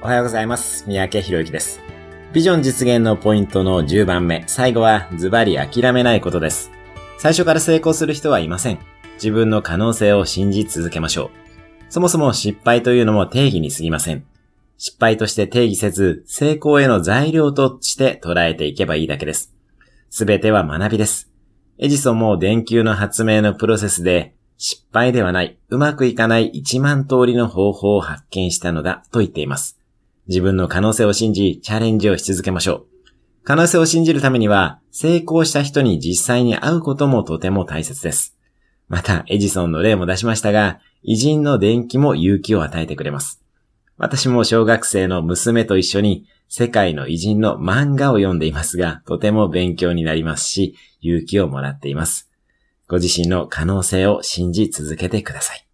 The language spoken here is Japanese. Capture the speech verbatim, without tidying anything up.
おはようございます。三宅博之です。ビジョン実現のポイントのじゅうばんめ、最後はズバリ諦めないことです。最初から成功する人はいません。自分の可能性を信じ続けましょう。そもそも失敗というのも定義に過ぎません。失敗として定義せず、成功への材料として捉えていけばいいだけです。すべては学びです。エジソンも電球の発明のプロセスで、失敗ではない、うまくいかないいちまん通りの方法を発見したのだと言っています。自分の可能性を信じ、チャレンジをし続けましょう。可能性を信じるためには、成功した人に実際に会うこともとても大切です。また、エジソンの例も出しましたが、偉人の伝記も勇気を与えてくれます。私も小学生の娘と一緒に、世界の偉人の漫画を読んでいますが、とても勉強になりますし、勇気をもらっています。ご自身の可能性を信じ続けてください。